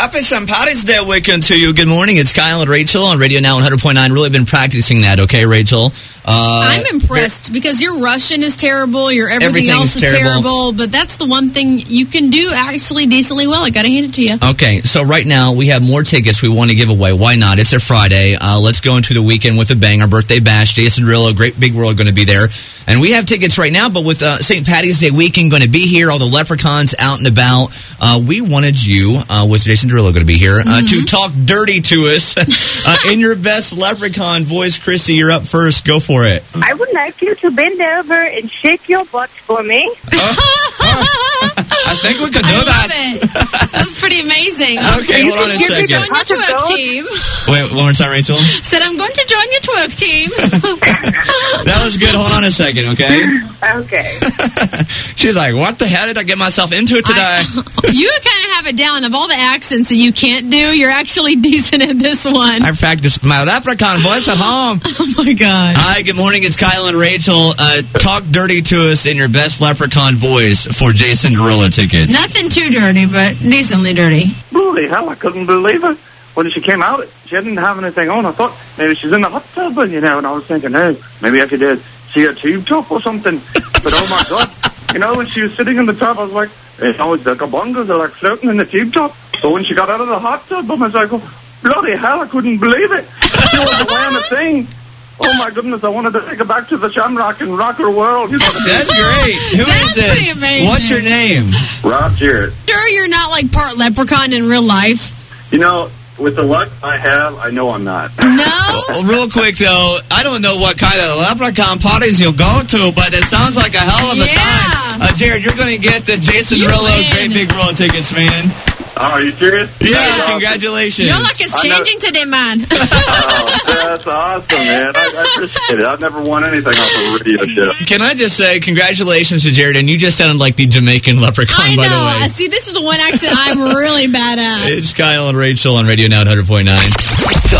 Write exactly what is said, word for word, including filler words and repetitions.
Happy Saint Patty's Day weekend to you. Good morning. It's Kyle and Rachel on Radio Now one hundred point nine. Really been practicing that, okay, Rachel? Uh, I'm impressed because your Russian is terrible, your everything else is terrible. terrible, but that's the one thing you can do actually decently well. I got to hand it to you. Okay, so right now we have more tickets we want to give away. Why not? It's a Friday. Uh, let's go into the weekend with a bang. Our birthday bash. Jason Derulo, Great Big World, going to be there. And we have tickets right now, but with uh, Saint Patty's Day weekend going to be here, all the leprechauns out and about, uh, we wanted you, uh, with Jason Derulo going to be here, uh, mm-hmm. to talk dirty to us uh, in your best leprechaun voice. Christy, you're up first. Go for it. I would like you to bend over and shake your butt for me. Uh, uh, I think we could do I that. love it. That's pretty amazing. Okay, hold on a second. Join your twerk team. Wait, one more time, Rachel. Said I'm going to join your twerk team. That was good. Hold on a second, okay? Okay. She's like, what the hell did I get myself into today? I, you kind of have it down. Of all the accents that you can't do, you're actually decent at this one. I practiced my leprechaun voice at home. Oh, my God. Hi, good morning. It's Kyle and Rachel. Uh, talk dirty to us in your best leprechaun voice for Jason Derulo tickets. Nothing too dirty, but decently dirty. Holy hell, I couldn't believe it. When she came out, she didn't have anything on. I thought maybe she's in the hot tub, you know, and I was thinking, hey, maybe I could uh, see a tube top or something. But oh my God, you know, when she was sitting in the tub, I was like, hey, oh, the kabongas are like floating in the tube top. So when she got out of the hot tub, I was like, oh, bloody hell, I couldn't believe it. She was wearing a thing. Oh my goodness, I wanted to take her back to the Shamrock and rock her world. You know, that's great. Who that's is this? Pretty amazing. What's your name? Rob Jarrett. Sure you're not like part leprechaun in real life? You know, with the luck I have, I know I'm not. No? Well, real quick, though, I don't know what kind of leprechaun parties you'll go to, but it sounds like a hell of a yeah. time. Uh, Jared, you're going to get the Jason You Derulo win. Great Big World tickets, man. Oh, are you serious? Yeah, That's congratulations. Your luck is changing today, man. Oh, that's awesome, man. I, I appreciate it. I've never won anything off a radio show. Can I just say congratulations to Jared, and you just sounded like the Jamaican leprechaun, I by the know. way. See, this is the one accent I'm really bad at. It's Kyle and Rachel on Radio Now one hundred point nine.